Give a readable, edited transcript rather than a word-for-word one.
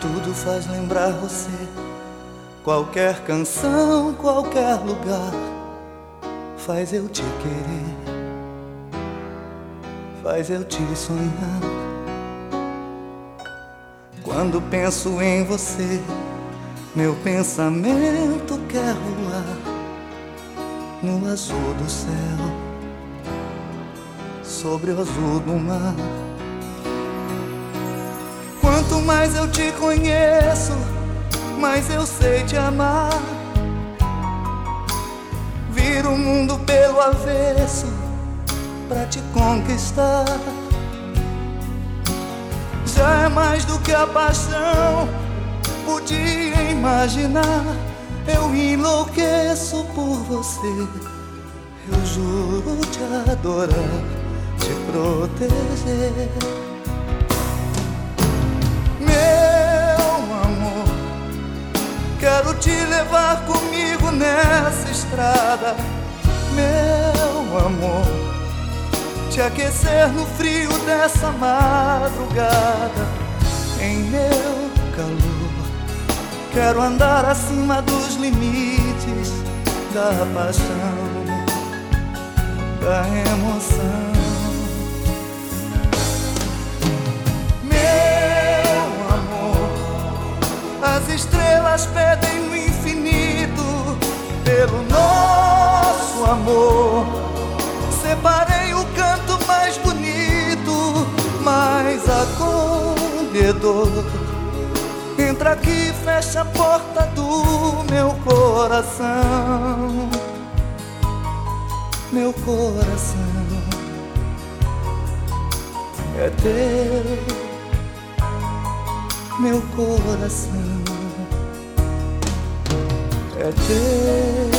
Tudo faz lembrar você. Qualquer canção, qualquer lugar faz eu te querer, faz eu te sonhar. Quando penso em você, meu pensamento quer voar no azul do céu, sobre o azul do mar. Quanto mais eu te conheço, mais eu sei te amar. Viro o mundo pelo avesso pra te conquistar. Já é mais do que a paixão podia imaginar. Eu enlouqueço por você. Eu juro te adorar, te proteger. Quero te levar comigo nessa estrada, meu amor. Te aquecer no frio dessa madrugada, em meu calor. Quero andar acima dos limites da paixão, da emoção. As estrelas pedem no infinito pelo nosso amor. Separei o canto mais bonito, mais acolhedor. Entra aqui e fecha a porta do meu coração. Meu coração é teu. Meu coração é teu.